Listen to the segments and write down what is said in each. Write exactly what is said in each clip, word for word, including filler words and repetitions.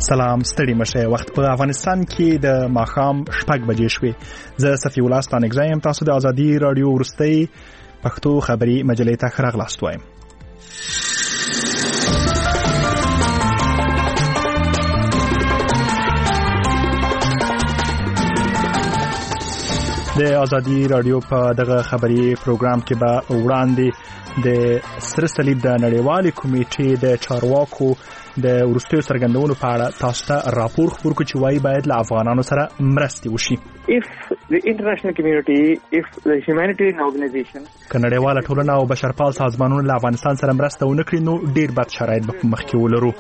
سلام ستړي مشه وخت په افغانستان کې د ماښام شپږ بجې شوې زه صفي الله ستانګزی یم تاسو د ازادي رادیو ورستۍ پښتو خبري مجلې ته ښه راغلاست وایم د ازادي رادیو په دغه خبري پروګرام کې به وړاندې د سره صلیب د نړیوالې کمیټې د چارواکو د ورستیو څرګندونو په اړه تاسو ته راپور خپور کړو چې وايي باید له افغانانو سره مرستې وشي. If the international community, if the humanitarian organization که نړیواله ټولنه او بشرپال سازمانونه له افغانستان سره مرسته ونه کړي نو ډیر بد شرایط به په مخ کې ولرو.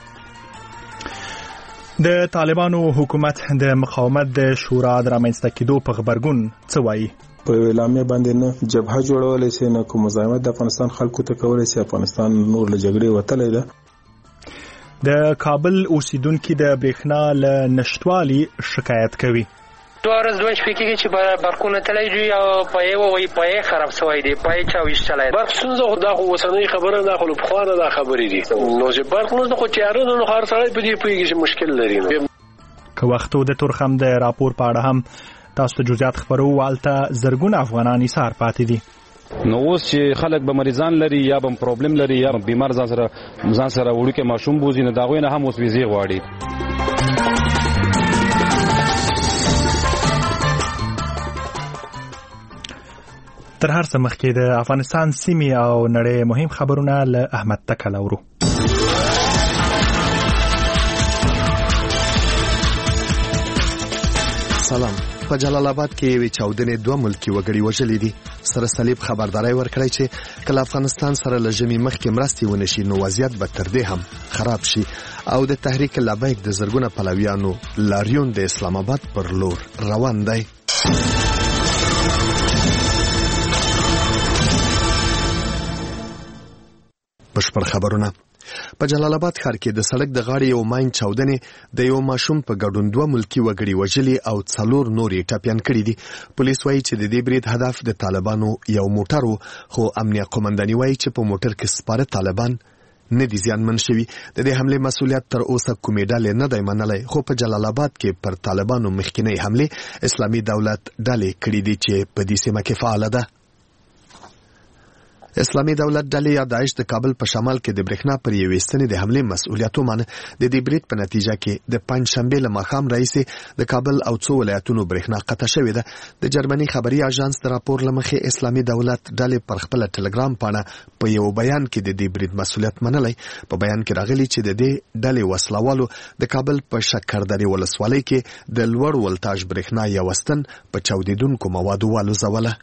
د طالبانو حکومت د مقاومت د شورا د رامنځته کېدو په غبرګون څه وایي؟ په اعلامیه باندې نه جبهه جوړولای شي نه کوم مزاحمت د افغانستان خلکو ته کولای شي. افغانستان نور له جګړې وتلی ده. د کابل اوسیدونکو د برېښنا له نشټوالي شکایت کوي. دوه ورځې دوه شپې کېږي چې برقونه تللی دي او پایې وایي پایې خراب شوی دی پایې چا ویشتلی برق ستونزه خو دا خو اوسنۍ خبره ده خو له پخوا نه دا خبرې دي نو چې برق نشته خو تیاره ده نو هر سړی په دې پوهېږي چې مشکل لري نو که وختو د تورخم د راپور په اړه هم تاسو ته جزئیات خبرو والته زرګونه افغانان ایثار پاتې دي. نو اوس چې خلک به مریضان لري یا به پرابلم لري یا بیمار ځان سره ځان سره وړوکی ماشوم بوزي نو د هغوی نه هم اوس ویزې غواړي. تر هر څه مخکې د افغانستان سیمې او نړۍ مهم خبرونه له احمد تکل اورو. سلام. په جلال آباد کې یوې چاودنې دوه ملکي وګړي وژلي دي. سره صلیب خبرداري ورکړی چې کله افغانستان سره له ژمي مخکې مرستې ونشي نو وضعیت به تر دې هم خراب شي او د تحریک لبیک د زرګونه پلویانو لاریون د اسلام آباد پر لور روان دی. بشپړ خبرونه. په جلال آباد ښار کې د سړک د غاړې یو ماین چاودنې د یو ماشوم په ګډون دوه ملکي وګړي وژلي او څلور نور یې ټپیان کړي دي. پولیس وایي چې د دې برید هدف د طالبانو یو موټر و خو امنیه قومنداني وایي چې په موټر کې سپاره طالبان نه دي زیانمن شوي. د دې حملې مسؤلیت تر اوسه کومې ډلې نه دی منلی خو په جلال آباد کې پر طالبانو مخکینۍ حملې اسلامي دولت ډلې کړي دي چې په دې سیمه کې فعاله ده. اسلامي دولت ډلې یا داعش د کابل په شمال کې د برېښنا پر یوې ستنې د حملې مسؤلیت ومانه. د دې برید په نتیجه کې د پنجشنبې له ماښام راهیسې د کابل او څو ولایتونو برېښنا قطع شوې ده. د جرمني خبري اژانس د راپور له مخې اسلامي دولت ډلې پر خپله ټلګرام پاڼه په یو بیان کې د دې برید مسؤلیت منلی. په بیان کې راغلي چې د دې ډلې وسلوالو د کابل په شکردرې ولسوالۍ کې د لوړ ولتاژ برېښنا یوه ستن په چاودېدونکو موادو والوزوله.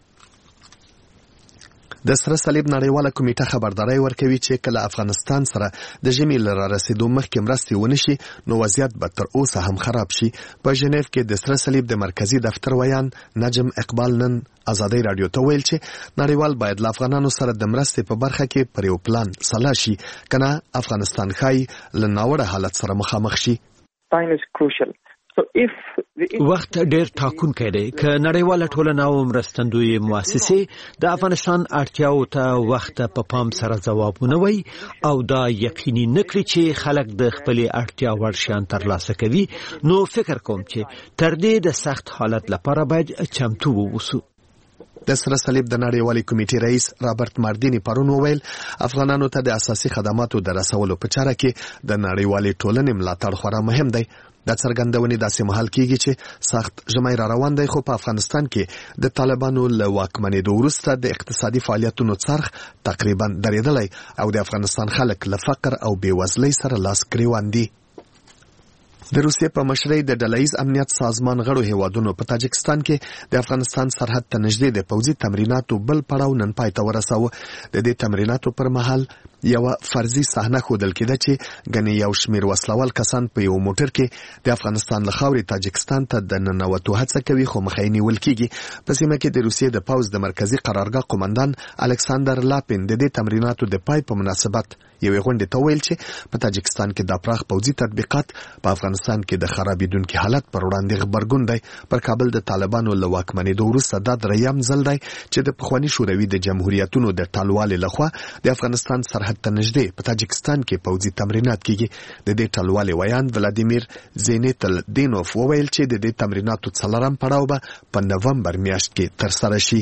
د سره صلیب نړیواله کمیټه خبرداري ورکوي چې کله افغانستان سره د ژمي له رارسېدو مخکې مرستې ونشي نو وضعیت به تر اوسه هم خراب شي. په ژنیف کې د سره صلیب د مرکزی دفتر ویان نجم اقبال نن ازادي رادیو ته ویل چې نړیوال باید له افغانانو سره د مرستې په برخه کې پر یو پلان سلا شي کنه افغانستان ښایي له ناوړه حالت سره مخامخ شي. time is crucial. وخت ډیر ټاکونکی دی. که نړیواله ټولنه او مرستندوی مؤسسې د افغانستان اړتیاو ته وخت په پام سره ځواب ونه وایي او دا یقیني نه کړي چې خلک د خپلې اړتیا وړ شیان ترلاسه کوي نو فکر کوم چې تر دې د سخت حالت لپاره باید چمتو واوسو. د سره صلیب د نړیوالې کمیټې رئیس رابرټ ماردینی پرون وویل افغانانو ته د اساسي خدماتو د رسولو په چاره کې د نړیوالې ټولنې ملاتړ خورا مهم دی. دا څرګندونې داسې مهال کېږي چې سخت ژمی را روان دی خو په افغانستان کې د طالبانو له واکمنېدو وروسته د اقتصادي فعالیتونو څرخ تقریبا درېدلی او د افغانستان خلک له فقر او بېوزلۍ سره لاس ګرېوان دي. د روسیې په مشرۍ د ډلهییز امنیت سازمان غړو هیوادونو په تاجکستان کې د افغانستان سرحد ته نږدې د پوځي تمریناتو بل پړاو نن پای ته ورساوه. د دې تمریناتو پر مهال یوه فرضي صحنه ښودل کېده چې ګنې یو شمېر وسلوال کسان په یو موټر کې د افغانستان له خاورې تاجکستان ته د ننوتو هڅه کوي خو مخه یې نیول کېږي. په سیمه کې د روسیې د پوځ د مرکزي قرارګاه قومندان الکساندر لاپین د دې تمریناتو د پای په مناسبت یوې غونډې ته ویل چې په تاجکستان کې د پراخ پوځي تطبیقات په افغانستان افغانستان کې د خرابېدونکي حالت پر وړاندې غبرګون دی. پر کابل د طالبانو له واکمنېدو وروسته دا دریم ځل دی چې د پخواني شوروي د جمهوریتونو د ټالوالې لخوا د افغانستان سرحد ته نږدې په تاجکستان کې پوځي تمرینات کیږي. د دې ټالوالې ویان ولادیمیر زینیتل دینوف وویل چې د دې تمریناتو څلورم پړاو به په نومبر میاشت کې ترسره شي.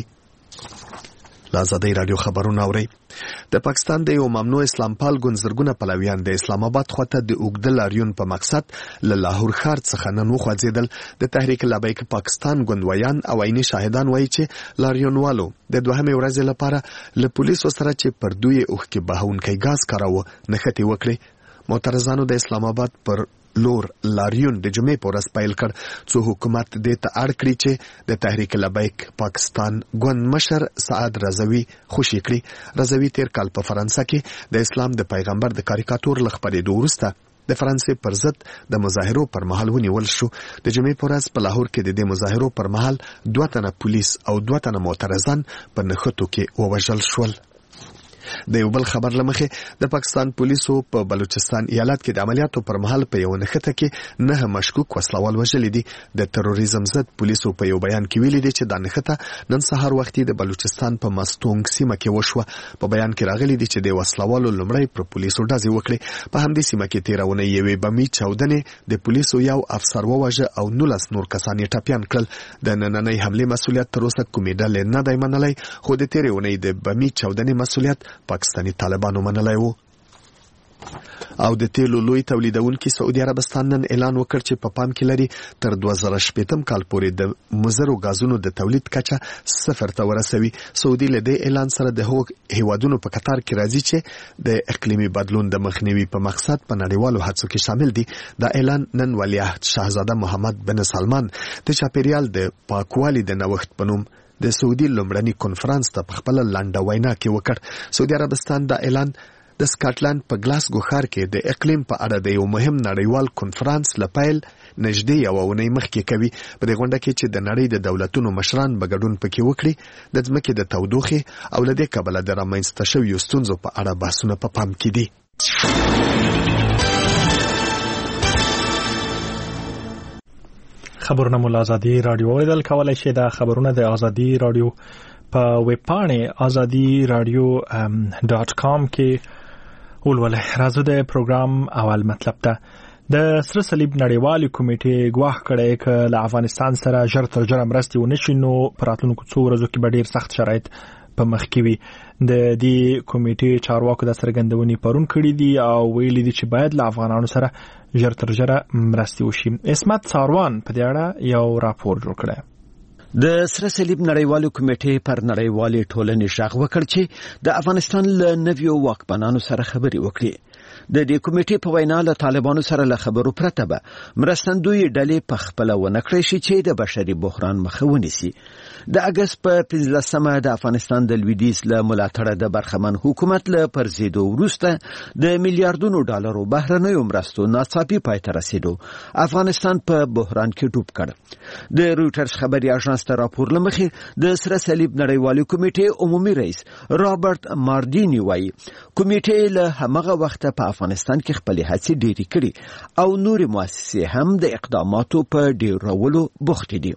آزادۍ رادیو خبرونه اوري. د پاکستان د یو ممنوع اسلام پال ګوند پلویان د اسلام آباد خواته د اوږده لاریون په مقصد له لاهور ښار څخه نن وخوځېدل. د تحریک لبیک پاکستان ګوندویان او عیني شاهدان وایي چې لاریونوالو د دوهمې ورځې لپاره له پولیسو سره چې پر دوی اوښکې بهونکی ګاز کاراوه نښتې وکړې. معترضانو د اسلام آباد پر لور لاریون د جمعې په ورځ پیل کړ څو حکومت دې ته اړ کړي چې د تحریک لبیک پاکستان ګوند مشر سعد رضوي خوشي کړي. رضوي تیر کال په فرانسه کې د اسلام د پیغمبر د کاریکاتور له خپرېدو وروسته د فرانسې پر ضد د مظاهرو پر مهال ونیول شو. د جمعې په ورځ په لاهور کې د دې مظاهرو پر مهال دوه تنه پولیس او دوه تنه معترضان په نښتو کې ووژل شول. د یو بل خبر لمخې د پاکستان پولیسو په بلوچستان ایالت کې د عملیاتو پر مهال په یو نښته کې نه مشکوک وسلوال وژلي دي. د تروریزم ضد پولیسو په یو بیان کې ویلي دي چې دا نښته نن سهار وختي د بلوچستان په مستونګ سیمه کې وشوه. په بیان کې راغلي دي چې د وسلوالو لومړی پر پولیسو ډزې وکړې. په همدې سیمه کې تېره اونۍ یوې بمي چاودنې د پولیسو یو افسر ووژه او نولس نور کسان یې ټپیان کړل. د نننۍ حملې مسؤلیت تر اوسه کومې ډلې نه دی منلی، خو د تېرې اونۍ د بمي چاودنې مسؤلیت پاکستاني طالبانو منلی وو. او د تیلو لوی تولیدونکي سعودي عربستان نن اعلان وکړ چې په پام کې لري تر دوه زره شپږم کال پورې د مضرو غازونو د تولید کچه صفر ته ورسوي. سعودي له دې اعلان سره د هغو هیوادونو په قطار کې راځي چې د اقلیمي بدلون د مخنیوي په مقصد په نړیوالو هڅو کې شامل دي. دا اعلان نن ولیعهد شاهزاده محمد بن سلمان د چاپیریال د پاکوالي د نوښت په نوم د سعودي لومړني کنفرانس ته په خپله لنډه وینا کې وکړ. سعودي عربستان دا اعلان د سکاټلند په ګلاسګو ښار کې د اقلیم په اړه د یو مهم نړیوال کنفرانس لپاره نږدې یو اونۍ مخکې کوي. په دې غونډه کې چې د نړۍ د دولتونو مشران به ګډون پکې وکړي، د ځمکې د تودوخې او له دې کبله د رامنځته شویو ستونزو په اړه بحثونه په پام کې دي. خبرونه مو آزادي رادیو اوریدل کولای شئ. د خبرونه د آزادي رادیو په ویب پاڼې آزادي رادیو ډاټ کام کې ولولئ. راځو د پروګرام اول مطلب ته. د سره صلیب نړیوالې کمیټې ګواښ کړی چې له افغانستان سره ژر تر ژره مرستې ونه شي نو په راتلونکو څو ورځو کې به ډېر سخت شرایط په مخ کې وي. د دې کمیټې چارواکو د څرګندونې پرون کړي دي او ویلي دي چې باید له افغانانو سره ژر تر ژره مرستې وشي. عصمت ساروان په دې اړه یو راپور جوړ کړی. د سره صلیب نړیوالې کمیټې پر نړیوالې ټولنې غږ وکړ چې د افغانستان له نویو واکمنانو سره خبرې وکړي. د دې کمیټې په وینا له طالبانو سره له خبرو پرته به مرستندوی ډلې په خپل ونکړي شي چې د بشري بحران مخه ونیسي. د اگست په پنځلسمه د افغانستان د لویدیځ له ملاتړه د برخمن حکومت له پرځېدو وروسته د میلیارډونو ډالرو بهرنیو مرستو ناڅاپي پای ته رسیدو افغانستان په بحران کې ډوب کړ. د رویټرز خبري اژانس ته راپور لمخې د سره صلیب نړیوالې کمیټې عمومي رئیس رابرټ ماردینی وایي کمیټې له همغه وخته په افغانستان کې خپل هڅې ډېرې کړي او نورې مؤسسې هم د اقداماتو په ډیرولو بوختې دي.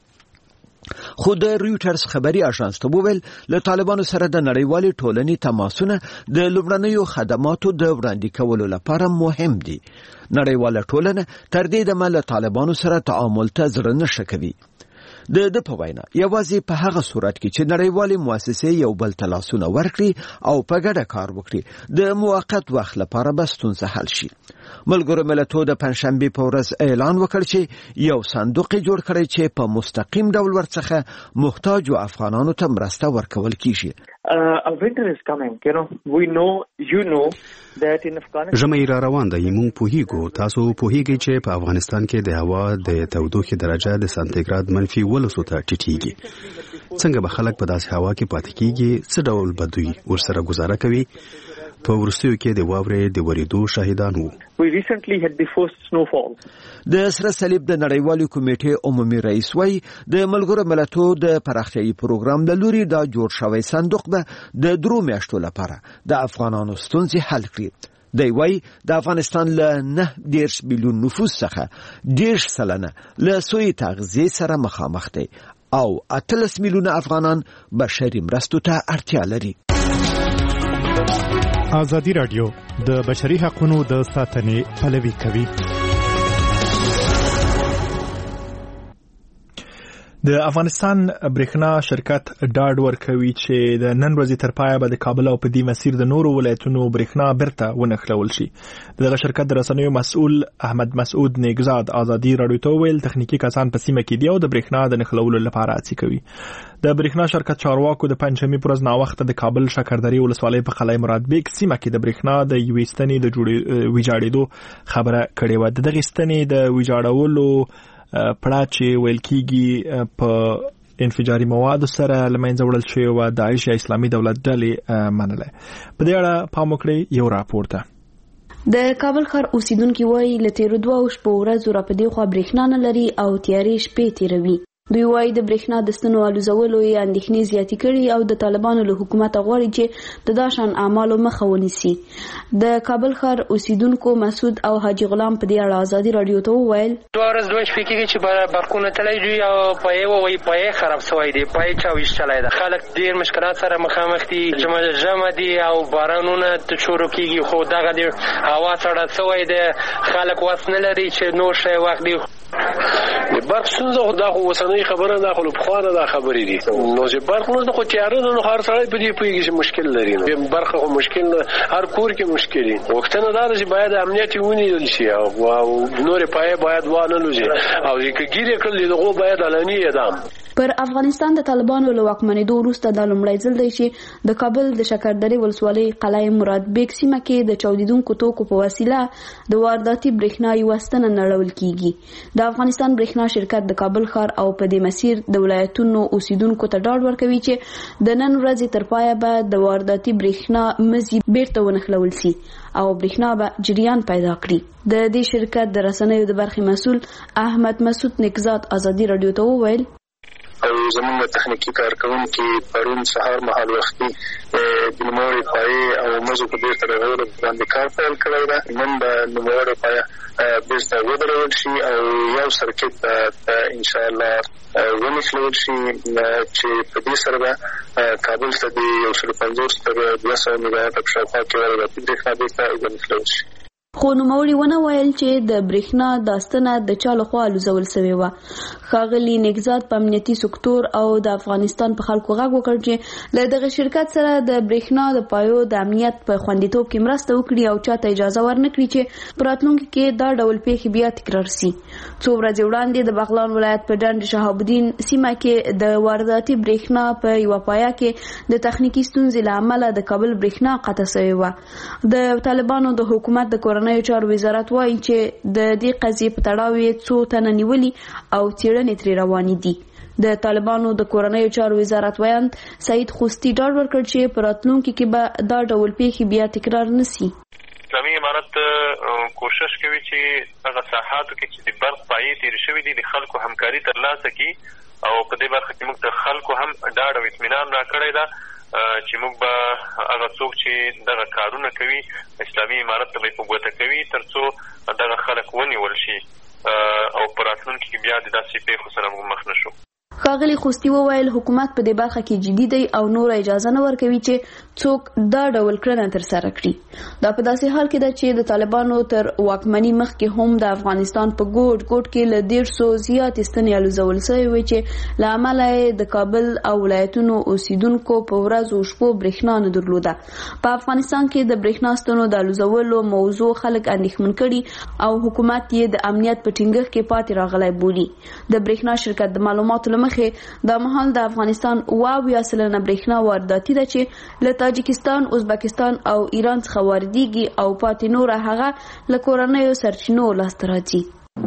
خو د رویټرز خبري اژانس ته وویل له طالبانو سره د نړیوالې ټولنې تماسونه د لومړنیو خدماتو د وړاندې کولو لپاره مهم دي. نړیواله ټولنه تر دې دمه له طالبانو سره تعامل ته زړه نه ښه کوي. د د په وینا یوازې په هغه صورت کې چې نړیوالې مؤسسې یو بل ته لاسونه ورکړي او په ګډه کار وکړي د موقت وخت لپاره به ستونزه حل شي. ملګرو ملتونو د پنځشنبې په ورځ اعلان وکړ چې یو صندوق جوړ کړی چې په مستقیم ډول ورڅخه محتاجو افغانانو ته مرسته ورکول کیږي. Uh, a winter is coming, you know, we know, you know that in Afghanistan... ژمی را روان دی، موږ پوهیږو، تاسو پوهیږئ چې په افغانستان کې د هوا د تودوخې درجه د سانتیګراد منفي ولسو ته ټیټیږي. څنګه به خلک په داسې هوا کې پاتې کیږي؟ څه ډول به دوی ورسره گزاره کوي؟ په وروستیو کې د واورې د ورېدو شاهدان وو. We recently had the first snowfall. د سره صلیب د نړیوالې کمیټې عمومي رئیس وایي د ملګرو ملتونو د پراختیايي پروګرام له لوري دا جوړ شوی صندوق به د درو میاشتو لپاره د افغانانو ستونزې حل کړي. دی وای د افغانستان له نه دیرش میلیون نفوس څخه دیرش سلنه له سوی تغذیه سره مخامخ دی او اتلس میلیونه افغانان بشري مرستو ته اړتیا لري. ازادي رادیو د بشري حقوقو د ساتنې پلوي کوي. د افغانستان برېښنا شرکت ډاډ ورکوي چې د نن ورځې تر پایه به د کابل او په دې مسیر د نورو ولایتونو برېښنا بیرته ونښلول شي. دغه شرکت د رسنیو مسؤل احمد مسعود نیگزاد ازادي رادیو ته ویل تخنیکی کسان په سیمه کې دی او د برېښنا د نښلولو لپاره هڅې کوي. د برېښنا شرکت چارواکو د پنځمې پر ورځ ناوخته د کابل شکردرې ولسوالۍ په قلعه مراد بیگ سیمه کې د برېښنا د یوې ستنې د ویجاړېدو خبره کړې وه. د دغې ستنې د ویجاړولو پړه چې ویل کېږي په انفجاري موادو سره له منځه وړل شوې وه، داعش یا اسلامي دولت ډلې منله. په دې اړه پام وکړئ یو راپور ته. د کابل ښار اوسیدونکي وایي له تیرو دوه شپو ورځو را په دې خوا برېښنا نه لري او تیارې شپې تیروي. دوی وایي د برېښنا د ستنو الوزولو یې اندېښنې زیاتې کړي او د طالبانو له حکومته غواړي چې د دا شان اعمالو مخه ونیسي. د کابل ښار اوسیدونکو مسعود او حاجي غلام په دې اړه ازادي رادیو ته وویل دوه ورځې دوه شپې کېږي چې برقونه تللی دي او پایې وایي پایې خراب شوی دی، پایې چا ویشتلی ده. خلک ډېر مشکلات سره مخامخ دي، ژمه دي او بارانونه شروع کېږي خو دغه د هوا سړه شوی دی، خلک وس نه لري چې نور شی واخلي. د برق ستونزه خو دا خو اوسنۍ خبره ده، خو له پخوانه دا خبرې دي. نو چې برق نشته خو تیاره ده، نو هر سړی په دې پوهېږي چې مشکل لري. نو برق خو مشکل نه، هر کور کې مشکل دي. غوښتنه دا ده چې باید امنیت یې ونیول شي او نورې پایې باید وانلوځي او که ګیر یې کړل دغو باید علني اعدام. پر افغانستان د طالبانو له واکمنېدو وروسته دا لومړی ځل دی چې د کابل د شکردرې ولسوالۍ قلعه مراد بیگ سیمه کې د چاودیدونکو توکو په وسیله د وارداتي برېښنا یوه ستنه نړول کیږي. د افغانستان برېښنا شرکت د کابل ښار او په دې مسیر د ولایتونو اوسیدونکو ته ډاډ ورکوي چې د نن ورځې تر پایه به د وارداتي برېښنا مزي بیرته ونښلول شي او برېښنا به جریان پیدا کړي. د دې شرکت د رسنیو د برخې مسؤل احمد مسعود نیگزاد ازادي رادیو ته وویل او زموږ تخنیکی کارکونکي پرون سهار مهال وختي د نوموړې پایې او مزو په بیرته رغولو باندې کار پیل کړی ده. نن به نوموړې پایه بیرته ودرول شي او یو سرکټ به انشاءالله ونښلول شي چې په دې سره به کابل ته د یو سل پنځوس تر دوه سوه میګاواټه په شاوخوا کې وارداتي برېښنا بیرته ونښلول شي. خو نوموړي ونه ویل چې د برېښنا دا ستنه د چا لخوا الوزول سوې وه. ښاغلي نیگزاد په امنیتي سکتور او د افغانستان په خلکو غږ وکړ چې له دغه شرکت سره د برېښنا د پایو د امنیت په خوندیتوب کې مرسته وکړي او چاته اجازه ورنکړي چې په راتلونکي کې دا ډول پیښې بیا تکرار سي. څو ورځې وړاندې د بغلان ولایت په ډنډ شهاب الدین سیمه کې د وارداتي برېښنا په یوه پایه کې د تخنیکي ستونزې له امله د کابل برېښنا قطع سوې وه. د طالبانو د حکومت د کورنۍ چارو وزارت وایي چې د دې قضیې په تړاو یې څو تنه نیولي او څېړنې ترې روانې دي. د طالبانو د کورنۍ چارو وزارت ویاند سعید خوستی ډاډ ورکړ چې په راتلونکي کې به دا ډول پیښې بیا تکرار نشي. اسلامي امارت کوشش کوي چې هغه ساحاتو کې چې د برق پایې تېرې شوي دي د خلکو همکاري ترلاسه کړي او په دې برخه کې موږ د خلکو هم ډاډ او اطمینان راکړی ده چې موږ به هغه څوک چې دغه کارونه کوي اسلامي امارت ته به یې په ګوته کوي تر څو دغه خلک ونیول شي او په راتلونکي کې بیا د داسې پیښو سره موږ مخ نه شو. ښاغلي خوستی وویل حکومت په دې برخه کې جدي دی او نور اجازه نه ورکوي چې څوک دا ډول کړنه ترسره کړي. دا په داسې حال کې ده چې د طالبانو تر واکمنۍ مخکې هم د افغانستان په ګوټ ګوټ کې له دېرش سوه زیاتې ستنې الوزول سوې وې چې له امله یې د کابل او ولایتونو اوسیدونکو په ورځو شپو برېښنا نه درلوده. په افغانستان کې د برېښنا ستنو د الوزولو موضوع خلک اندېښمن کړي او حکومت یې د امنیت په ټینګښت کې پاتې راغلی بولي. د برېښنا شرکت د معلوماتو له مخې د مهال د افغانستان اوه اویا سلنه برېښنا وارداتي ده چې له تاجکستان، ازبکستان او ایران څخه واردېږي او پاتې نوره هغه له کورنیو سرچینو لاسته راځي.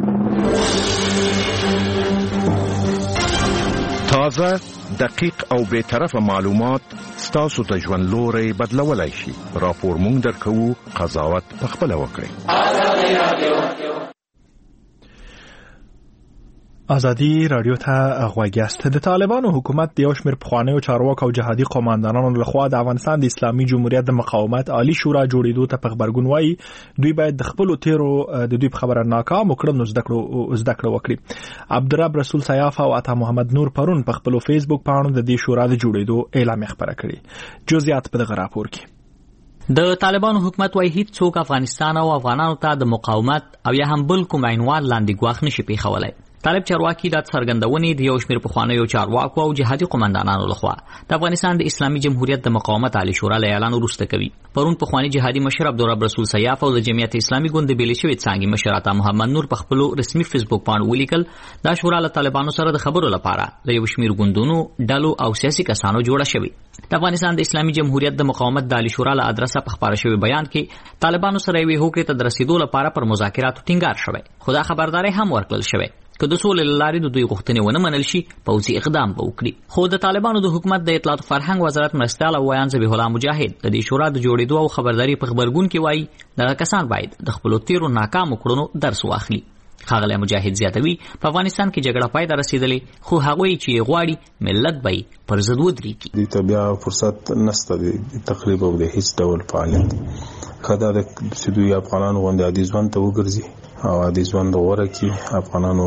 تازه، دقیق او بی‌طرفه معلومات ستاسو ته ژوند لوری بدلولی شي. راپور مونږ درکوو، قضاوت پخپله وکړئ. ازادي رادیو ته غوږیاست. د طالبانو حکومت د یو شمېر پخوانیو چارواکو او جهادي قوماندانانو لخوا د افغانستان د اسلامي جمهوریت د مقاومت عالی شورا جوړېدو ته په خبرګون وایي دوی باید د خپل تیرو د دوی په خبره ناکام کړنو زده کړو زده کړو وکړي. عبدالرب رسول سیاف او عطا محمد نور پرون په خپل فیسبوک پاڼو د دې شورا د جوړېدو اعلان خبره کړې. جزئیات په دغه راپور کې. د طالبانو حکومت وايي هیڅ څوک افغانستان او افغانانو ته د مقاومت او یا هم بل کوم عنوان لاندې ګواښ نشي پیښولای. طالب چارواکي د څرګندونې د یو شمېر پخوانیو چارواکو او جهادي قوماندانانو لخوا د افغانستان د اسلامي جمهوریت د مقاومت عالی شورا له اعلان وروسته کوي. پرون پخوانی جهادي مشر عبدالرب رسول سیاف او د جمعیت اسلامي ګوند بیل شوی څنګه مشر عطا محمد نور په خپل رسمي فیسبوک باندې ولیکل دا شورا له طالبانو سره د خبرو لپاره له یو شمېر ګوندونو ډلو او سیاسي کسانو جوړه شوی. د افغانستان د اسلامي جمهوریت د مقاومت د عالی شورا له ادرسه په خبره شوی بیان کې طالبانو سره یو هوکړه ته د رسیدو لپاره پر مذاکراتو ټینګار شوی. خدا خبرداري هم ورکړل شوی که د سولې لارې د دوی غوښتنې ونه منل شي پوځي اقدام به وکړي. خو د طالبانو د حکومت د اطلاعات فرهنګ وزارت مرستیال او ویان ذبیح الله مجاهد د دې شورا د جوړېدو او خبرداري په خبرګون کې وایي دغه کسان باید د خپل تیرو ناکام کړنو درس واخلي. ښاغلی مجاهد زیاتوي په افغانستان کې جګړه پای ته رسیدلې خو هغوی چې غواړي ملت به پر ضد ودرېږي. د طبيعه فرصت نشته د تقریبا د هیڅ ډول فعالیت خدای د سیدوی افغانانو غونډه عادي ځوان ته وګرځي او عادي ځوان د غوړه کې افغانانو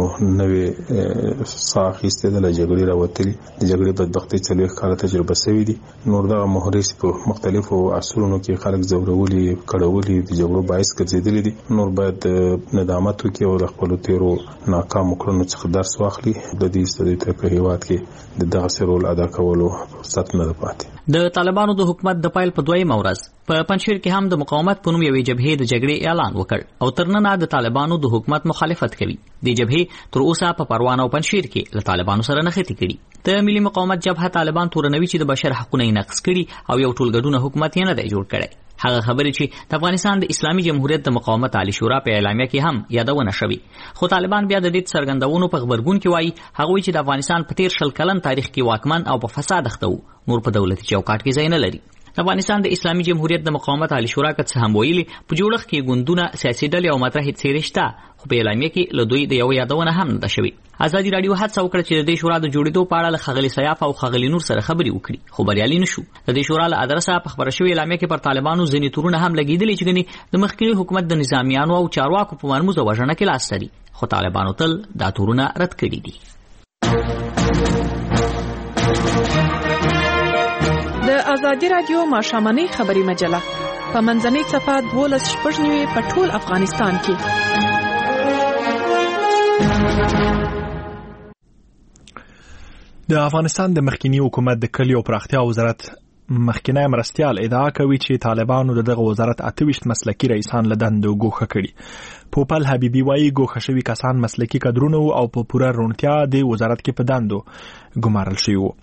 نوې ساخېسته د جګړې راوتلي د جګړې بدبختۍ څلوېښت کاله تجربه شوې دي. نور دغه محرس په مختلفو عصرونو کې خلک ځورولي کړولي د جګړو باعث ګرځېدلي دي. نور باید ندامت وکړي او د خپلو تیرو ناکامو کړنو څخه درس واخلي. د دې ستړي په هیواد کې د دغه رول ادا کولو فرصت نه پاتې. د طالبانو د حکومت د پایل په دویمه ورځ په پنځشیر کې هم د مقاومت په نوم یوې جبهې د جګړې اعلان وکړ او تر ننه د طالبانو د حکومت مخالفت کوي. د جبهې تر اوسه په پروان او پنځشیر کې له طالبانو سره نښتې کړي. د ملي مقاومت جبهه طالبان تورنوي چې د بشر حقوقو نقض کړي او یو ټولګډونه حکومت یې نه دی جوړ کړی. هغه خبرې چې د افغانستان د اسلامي جمهوریت د مقاومت عالی شورا په اعلامیه کې هم یادونه شوې. خو طالبان بیا د دې څرګندونو په خبرګون کې وایي هغوی چې د افغانستان په تیر شل کلن تاریخ کې واکمن او په فساد اخته وو نور په دولتي چوکاټ کې ځای نه لري. د افغانستان د اسلامي جمهوریت د مقاومت عالی شورا که څه هم ویلي په جوړښت کې ګوندونه سیاسي ډلې او مطرحې څیرې شته خو په اعلامیه کې له دوی د یو یادونه هم نه ده شوې. ازادي راډیو هڅه وکړه چې د دې شورا د جوړېدو په اړه له ښاغلي سیاف او ښاغلي نور سره خبرې وکړي خو بریالي نه شو. د دې شورا له ادرسه په خبره شوې اعلامیه کې پر طالبانو ځینې تورونه هم لګېدلي چې ګنې د مخکني حکومت د نظامیانو او چارواکو په مرموزه وژنه کې لاس لري خو طالبانو تل دا تورونه رد کړي دي. د ازادي راډیو ماښامنۍ خبري مجله په منځنۍ صفحه دولس شپږ نوي په ټول افغانستان کې. د افغانستان د مخکنی حکومت د کلیو پراختیا وزارت مخکنی مرستیال ادعا کوي چې طالبانو دغه وزارت اته ویشت مسلکي رئیسان له دندو ګوښه کړي. پوپل حبیبي وایي ګوښه شوي کسان مسلکي کادرونه او په پوره روڼتیا د وزارت کې په دندو ګمارل شوي وو.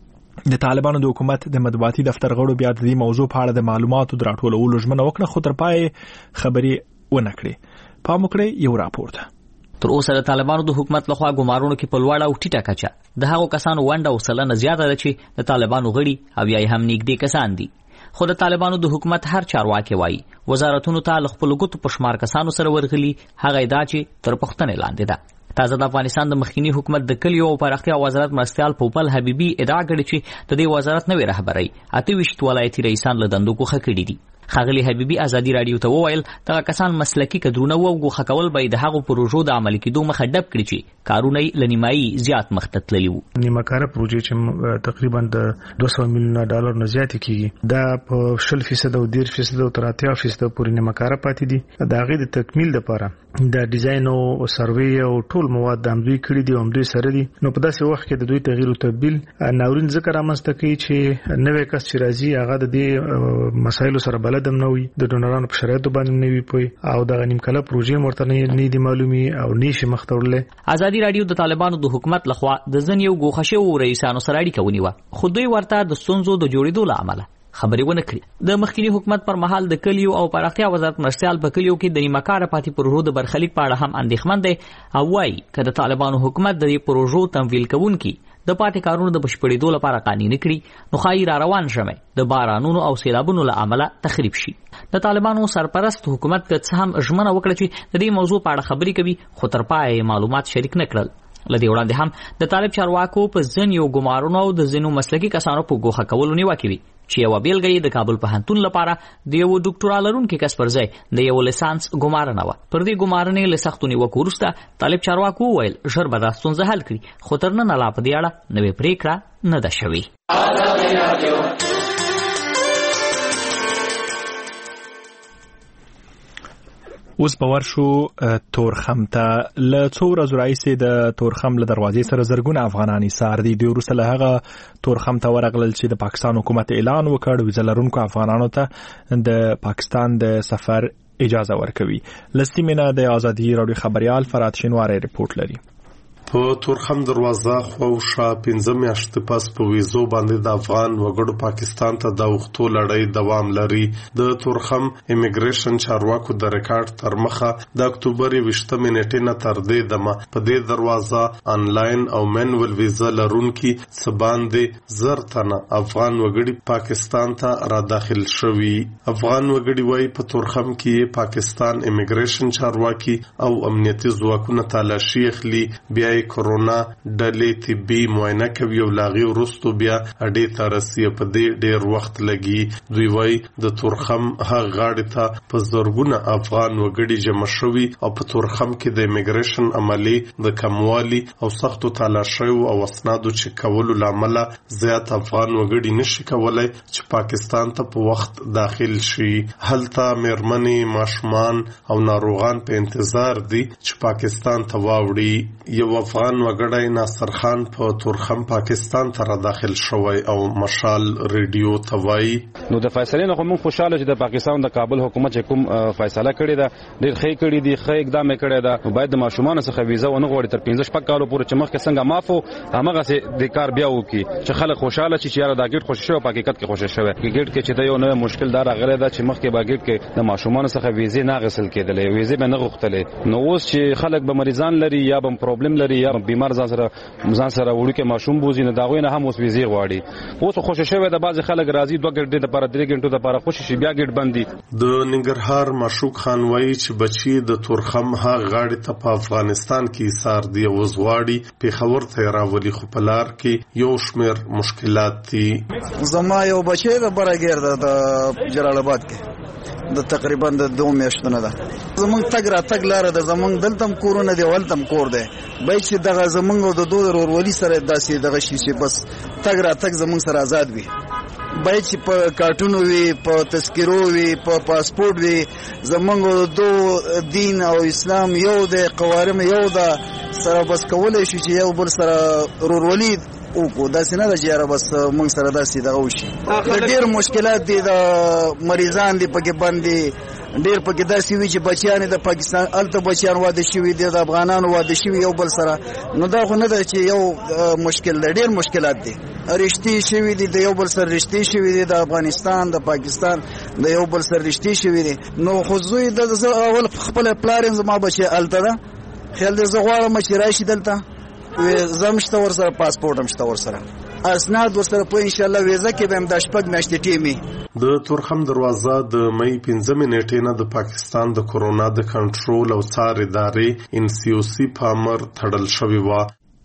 د طالبانو د حکومت د مطبوعاتي دفتر غړو بیا د دې موضوع په اړه د معلوماتو د راټولولو ژمنه وکړه خو تر پای خبرې ونه کړې. پام وکړئ یو راپور ده. تر اوسه د طالبانو د حکومت لخوا ګمارونو کې په لوړه او ټیټه کچه د هغو کسانو ونډه او سلنه زیاته ده چې د طالبانو غړي او یا هم نږدې کسان دي. خو د طالبانو د حکومت هر چارواکي وایي وزارتونو ته له خپلو ګوتو په شمار کسانو سره ورغلي هغه دا چې تر پوښتنې لاندې ده. تازه د افغانستان د مخکنی حکومت د کلیو او پراختیا وزارت مرستیال پوپل حبیبي ادعا کړې چې د دې وزارت نوې رهبرۍ اته ویشت ولایتي رئیسان له دندو ګوښه کړي دي. ښاغلي حبیبي ازادي راډیو ته وویل دغه کسان مسلکي کدرونه وو او ګوښه کول به د هغو پروژو د عملي کېدو مخه ډب کړي چې کارونه یې له نیمایي زیات مخ ته تللي وو. نیمه کاره پروژې چې تقریبا د دوه سوه میلیونه ډالر نه زیاتې کېږي دا په شل فیصد او ډېر فیصد او تر اتیا فیصد پورې نیمه کاره پاتې دي. د هغې د تکمیل لپاره د ډیزاین او سروې او ټول مواد د همدوی کړي دي او همدوی سره دي. نو په داسې وخت کې د دوی تغییر او تبدیل ناورین ځکه رامنځته کوي چې نوی کس چې راځي هغه د دې مسایلو سره بلد هم نه وي د ډونرانو په شرایطو باندې نه وي پوه او د نیمکله پروژې مرته نه دي معلومي او نشي مخ ته وړلې. ازادي راډیو د طالبانو د حکومت لخوا د ځینو ګوښه شویو رئیسانو سره اړیکه ونیوه خو دوی ورته د ستونزو د جوړېدو له امله خبرې ونه کړې. د مخکنی حکومت پر مهال د کلیو او پراختیا وزارت مرستیال په کلیو کې د نیمه کاره پاتې پروژو د برخلیک په اړه هم اندېښمن دی او وایي که د طالبانو حکومت د دې پروژو تمویل کوونکي د پاتې کارونو د بشپړېدو لپاره قانوني کړي نو ښایي را روان ژمی د بارانونو او سیلابونو له امله تخریب شي. د طالبانو سرپرست حکومت که څه هم ژمنه وکړه چې د دې موضوع په اړه خبرې کوي خو تر پایه معلومات شریک نه کړل. لدی وړاندې هم د طالب چارواکو په ځینو ګمارونو او د ځینو مسلکي کسانو په ګوښه کولو نیوکې وي چې یو بیلګه یې د کابل پوهنتون لپاره د یو ډاکټورا لرونکي کس پر ځای د یو لیسانس ګمارنه و. پر دې ګمارنې له سختو نیوکو وروسته طالب چارواکو وویل ژر به دا ستونزه حل کړي، خو تر ننه لا په دې اړه نوې پریکړه نه ده شوې. اوس به ورشو تورخم ته. له څو ورځو راهیسې د تورخم له دروازې سره زرګونه افغانان ایسار دي. د وروسته له هغه تورخم ته ورغلل چې د پاکستان حکومت اعلان وکړ ویزه لرونکو افغانانو ته د پاکستان د سفر اجازه ورکوي. له سیمې نه د ازادي راډیو خبریال فرات شینواری رپورټ لري. په تورخم دروازه خو شا پنځه میاشتې پس په ویزو باندې د افغان وګړو پاکستان ته د وختو لړۍ دوام لري. د تورخم امیګریشن چارواکو د ریکارډ تر مخه د اکتوبر یوویشتمې نیټې نه تر دې دمه په دې دروازه انلاین او مینول ویزا لرونکي څه باندې زر تنه افغان وګړي پاکستان ته را داخل شوي. افغان وګړي وايي په تورخم کې پاکستان امیګریشن چارواکي او امنیتي ځواکونه تالاشي اخلي، بیا کورونا ډلې طبي معاینه کوي او لاغي ورستو بیا اډې ته رسي. په دې ډېر وخت لګي. دوی وايي د تورخم هغه غاړې ته په زرګونه افغان وګړي جمع شوي او په تورخم کې د امیګریشن عملی د کموالي او سختو تالاشیو او اسنادو چک کولو لامل زیات افغان وګړي نشي کولای چې پاکستان ته په وخت داخل شي. هلته مېرمنې، ماشومان او ناروغان په انتظار دي چې پاکستان ته واوړي. یو افغان وګړی ناصر خان په تورخم پاکستان ته را داخل شوی او مشال ریډیو ته وایي نو د فیصلې نه کوم خوشاله چې د پاکستان د کابل حکومت کوم فیصله کړې ده ډېر ښه کړې دي، ښه اقدام کړی ده. باید د ماشومان څخه ویزه ونه غواړي تر پنځه شپږ کالو پورې چې مخکې څنګه معافو همغه سي د کار بیا وکړي چې خلک خوشاله شي چې یاره دا ګډ خوشی شو په حقیقت کې خوشی شوی. ګډ کې چې دا یو نوې مشکل دار غلې ده چې مخکې با ګډ کې د ماشومان څخه ویزه نه غسل کېدلې، ویزه به نه غوښتلې. نو اوس چې خلک به مریضان لري یا به پرابلم لري یا بیمار ځان سره ځان سره وړوکې ماشوم بوزي نه داغوی نه هم اوس ویزه غواړي. اوس خوشی شوی د بعض خلک راځي دوه ګډې د پر درې ګڼو د پر خوشی شي بیا ګډ بندي. د ننګرهار مشوق خان وایي چې بچي د تورخم ها غاړې ته په افغانستان کې ایثار دی او زغواړي پیښور ته راولي، خو په لار کې یو شمېر مشکلات دي. زما یو بچی د برګر د جلال آباد کې د تقریبا د دوه میاشتو نه ده. زمونږ تګ را تګ لاره د زمونږ دلتم کورونه دی ولتم کور دی بای چې دغه زمونږ او د دوه ورولي سره داسې دغه شي چې بس تګ را تګ زمونږ سره آزاد وي. بای چې په کارټونو وي، په تذکرو وي، په پاسپورت وي، زمونږ دو دین او اسلام یو دی، قوارم یو ده، سره بس کولای شي چې یو بل سره ورولي او کو داسې نه ده چې یاره بس موږ سره داسې دغه وشي. ډېر مشکلات دي، د مریضان دي پکې باندې ډېر پکې داسې وي چې بچیان د پاکستان الته بچیان واده شوي دي، د افغانانو واده شوي یو بل سره. نو دا خو نه ده چې یو مشکل ده، ډېر مشکلات دي. رشتې شوي دي د یو بل سره، رشتې شوي دي د افغانستان د پاکستان د یو بل سره رشتې شوي دي. نو خو زوی د اول خپل پلار زما بچی الته ده، خیال دې زه غواړم چې راشي دلته زم شته ور سره، پاسپورت هم شته ور سره، اسناد ور سره، په ان شاء الله ویزه کې به هم د شپږ میاشتې ټیمي. د تورخم دروازه د مې پنځمې نیټې نه د پاکستان د کورونا د کنټرول او څار ادارې ان سی او سی په امر تړل شوی و.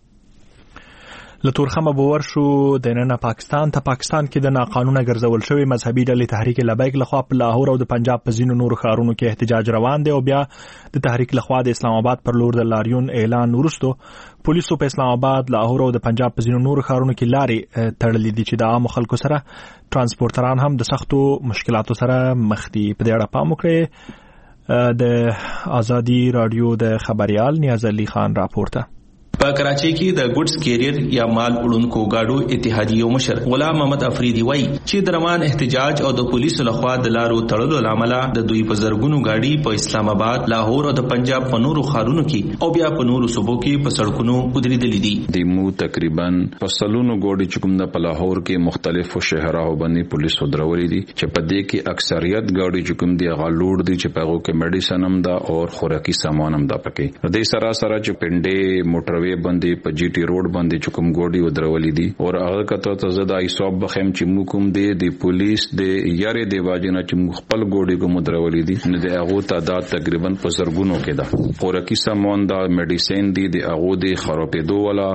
له تورخم به ورشو د نن پاکستان ته. پاکستان کې د ناقانونه ګرځول شوی مذهبي ډلې تحریک لبیک لخوا په لاهور او د پنجاب په ځینو نورو ښارونو کې احتجاج روان دی او بیا د تحریک لخوا د اسلام آباد پر لور د لاریون اعلان وروسته پولیسو په اسلام آباد، لاهور او د پنجاب په ځینو نورو ښارونو کې لارې تړلې دي چې د عام خلکو سره ترانسپورتران هم د سختو مشکلاتو سره مخ دي. په دې اړه پام وکړئ. د ازادي راډیو د خبريال نیاز علي خان راپورته. په کراچۍ کې د ګډز کیریئر یا مال وړونکو گاډو اتحادیو مشر غلام محمد افریدي وایي چې د روان احتجاج او د پولیسو لخوا د لارو تړلو لامل د دوی په زرګونو گاډي په اسلام آباد، لاهور او د پنجاب په نورو ښارونو کې او بیا په نورو صوبو کې په سړکونو ودرېدلې دي. د مو تقریبا په سلونو ګاډي چې کوم د لاهور کې مختلفو شهرونو باندې پولیسو درولې دي چې په دې کې اکثریت گاډي چې کوم دی غالوړ دي چې په هغه کې میډیسن هم دا او خوراکي سامان هم دا پکې. د دې سره سره چې پنده موټر هایوي باندې په جی ټي روډ باندې چکم ګوډي ودرولې دي او هغه کته ته زدا ایصاب بخیم چې موکم دي د پولیس د یاري دی واجنه چې خپل ګوډي کو مدرولې دي نه د هغه تعداد تقریبا په زرګونو کې ده خوراکي سامان دا میډیسین دي د هغه د خرابېدو ولا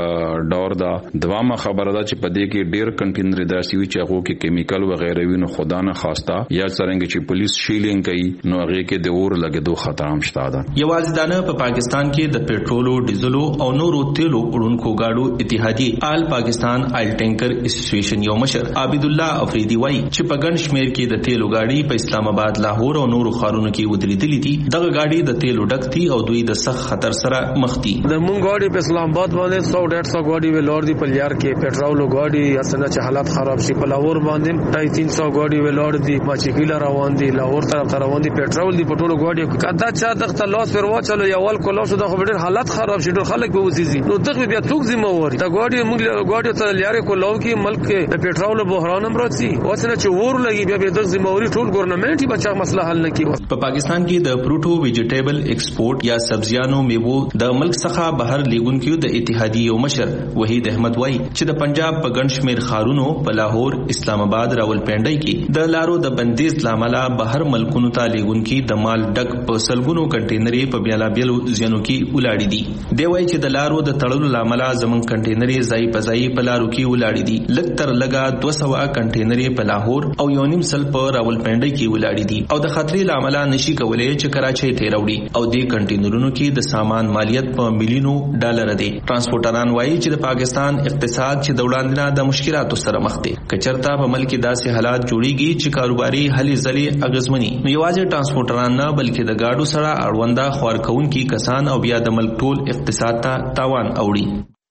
ډور دا دوامه خبره ده چې په دې کې ډېر کنټینر داسي وي چې هغه کې کیمیکل و غیره وینو خدا نه خواسته یا څنګه چې پولیس شیلینګ کوي نو هغه کې د اور لګیدو خطر هم شته ده. یوازې دانه په پاکستان کې د پېټرولو ډیزلو او نورو تیلو اړونکو گاډو اتحادیه آل پاکستان آیل ټینکر اسوسییشن یو مشر عابد الله افریدي وایي چې په ګڼ شمیر کې د تیلو گاډي په اسلام آباد لاهور او نورو ښارونو کې ودرېدلې دي. دغه گاډي د تیلو ډک دي او دوی د سخت خطر سره مخ دي. د مونږ گاډي په اسلام آباد باندې سو ډېر سو گاډي ولور دي په لیار کې پېټرولو گاډي اسنه چې حالت خراب شي. په لاهور باندې ډای تین سو گاډي ولور دي ماچیګیلا روان دي لاهور طرف ته روان دي پېټرول دي په ټولو گاډي کدا چا دغه لاس پر واچلو یا ول کولا شو دغه ډېر حالت خراب شي ډېر خلک به وځي نو دغه بیا څوک ذمہ واري دا گاډي موږ گاډي ته لیار کولاو کې ملک کې پېټرول بحران هم راځي واسنه چې ور لګي بیا به دغه ذمہ واري ټول ګورنمنت بچا مسله حل نه کوي. په پاکستان کې د فروټو ویجیټیبل ایکسپورټ یا سبزیانو میوو د ملک څخه بهر لیګونکو د اتحادیه مشر وحید احمد وای چې د پنجاب په ګڼ شمیر ښارونو په لاهور اسلام آباد راولپنډي کې د لارو د بندیز لامل بهر ملکونو ته لیګونکو د مال ډک په سلګونو کنټینرې په بیلابیلو ځینو کې ولاړې دي. دی وای چې د لارو د تړلو لامل زمون کنټینرې ځای په ځای په لارو کې ولاړې دي. لږ تر لږه دوه سوه کنټینرې په لاهور او یو نیم سل په راولپنډي کې ولاړې دي او د خطرې لامل نشي کولای چې کراچۍ ته راوړي او د کنټینرونو کې د سامان مالیت په ملیونو ډالر دی. ترانسپورټران وایي چې د پاکستان اقتصاد چې د وړاندې د مشکلاتو سره مخ دی. کچرتا په ملک داسې حالات جوړیږي چې کاروباري هلې ځلې اغیزمني نو یوازې ترانسپورټران نه بلکې د گاډو سره اړونده خوارکونکي کسان او بیا د ملک ټول اقتصاد ته تاوان اوړي.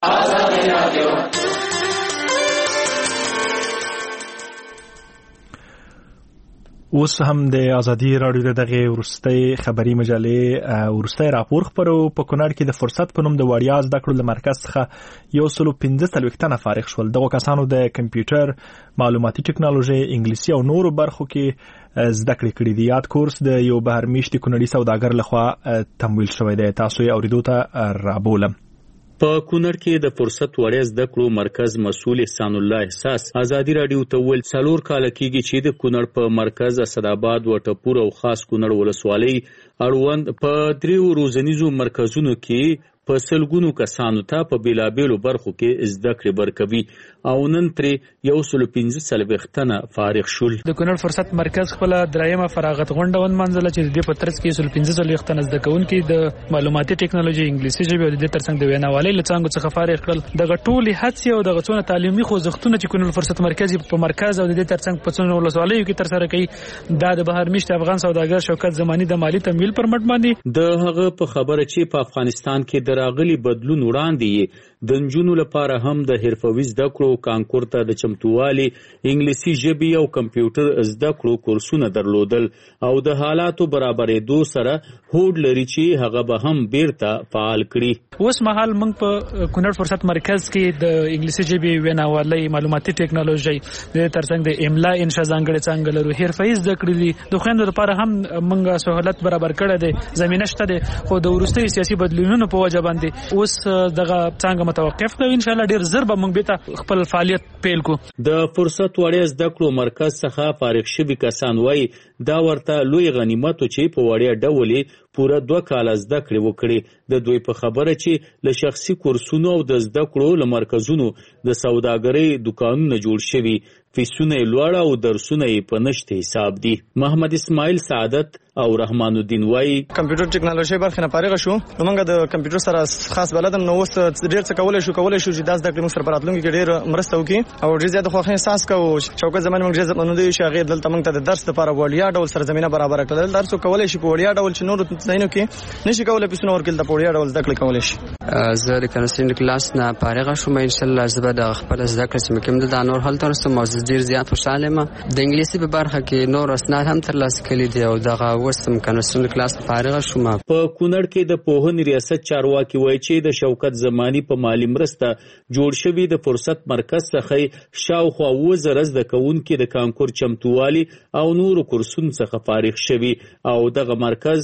اوس هم د ازادي رادیو دغه ورستۍ خبري مجلې ورستۍ راپور خبرو په کونړ کې د فرصت په نوم د وړیا زده کړو مرکز څخه یو سل پنځه څلوېښت تنه فارغ شول. دغه کسانو د کمپیوټر معلوماتي ټکنالوژي انګلیسي او نورو برخو کې زده کړې کړې دي. یاد کورس د یو بهر میشتي کونړي سوداګر لخوا تمویل شوی دی. تاسو یې اوریدو ته رابولم. په کونړ کې د فرصت وړیا زده کړو مرکز مسؤل احسان الله احساس ازادي رادیو ته ویل څلور کال کېږي چې د کونړ په مرکز اسداباد وټپور او خاص کونړ ولسوالۍ اړوند په دریو روزنیزو مرکزونو کې په سلګونو کسانو ته په بیلابیلو برخو کې زده کړې ورکوي او نن ترې یو سل پنځه څلوېښت تنه فارغ شول. د کونړ فرصت مرکز خپل درایمه فراغت غونډه ونمنځله چې د دې په ترڅ کې سل پنځه څلوېښت تنه زده کوونکي د معلوماتي ټکنالوژي انګلیسي ژبې او د دې ترڅنګ د ویناوالۍ له څانګو څخه فارغ کړل. دغه ټولې هڅې او دغه څونه تعلیمي خوځښتونه چې کونړ فرصت مرکز په مرکز او د دې ترڅنګ په څونو ولسوالیو کې ترسره کوي دا د بهر میشت افغان سوداګر شوکت زمانی د مالی تمویل پر مټ باندې د هغه په خبره چې په افغانستان کې دراغلي بدلون وړاندې د نجونو لپاره هم د حرفوي زده کړو کانکور ته د چمتووالي انګلیسي ژبې او کمپیوټر زده کړو کورسونه درلودل او د حالاتو برابرېدو سره هوډ لري چې هغه به هم بیرته فعال کړي. اوس مهال موږ په کونړ فرصت مرکز کې د انګلیسي ژبې ویناوالۍ معلوماتي ټکنالوژي د ترڅنګ د املا انشا ځانګړي څانګه لرو. حرفوي زده کړې دي د خويندو لپاره هم موږ سہولت برابر کړی دی. زمينه شته ده خو د وروستي سیاسي بدلونونو په وجه باندې اوس دغه څنګه متوقف دی. ان شاء الله ډیر زر به موږ به خپل فعالیت پیل کو. د فرصت وړیا زده کړو مرکز څخه فارغ شوي کسان وایي دا ورته لوی غنیمت چې په وړیا ډول پوره دوه کاله زده کړې وکړي. د دوی په خبره چې له شخصي کورسونو او د زده کړو له مرکزونو د سوداګرۍ دکانونه جوړ شوي فیسونه لوړ او درسونه په نشته حساب دي. محمد اسماعیل سعادت او رحمان الدین وای کمپیوټر ټکنالوژي برخه نه فارغ شو. موږ د کمپیوټر سره خاص بلدم نو اوس ډیر څه کولای شو کولای شو چې داس د کلمو سره پراتلونکو کې ډیر مرسته وکړي او ډیر زیات خو احساس کوو. شوکت زمانه موږ ډیر منو دی چې هغه دلته موږ ته د درس لپاره وړیا ډول سرزمینه برابر کړل. درس کولای شي په وړیا ډول چې نور ځینو کې نشي کولای په سنور کې د وړیا ډول زده کړې کولای شي. زه د کنسین کلاس نه فارغ شوم. ان شاء الله زه به د خپل زده کړې چې کوم د نور حل ترسته موزه ډیر زیات خوشاله ما د انګلیسي په برخه کې نور اسناد هم ترلاسه کړي دي او دغه وسم کنسین کلاس فارغ شوم. په کونړ کې د پوهنې ریاست چارواکي وایي چې د شوکت زمانی په مالی مرسته جوړ شوی د فرصت مرکز څخه شاوخوا اووه زره زده کوونکي د کانکور چمتووالي او نورو کورسونو څخه فارغ شوي او دغه مرکز دوی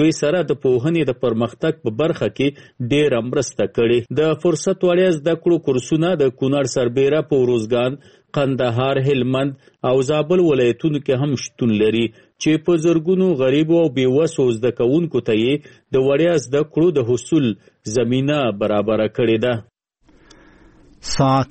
دوی سره د پوهنې د پرمختګ په برخه کې ډېر مرسته کړې. د فرصت وړیا زده کړو کورسونه د کونړ سربیره په روزګان، قندهار، هلمند او زابل ولایتونو کې هم شتون لري چې په زرګونو غریبو او بیوسو زده کوونکو ته یې د وړیا زده کړو د حصول زمینه برابره کړې ده. ساعت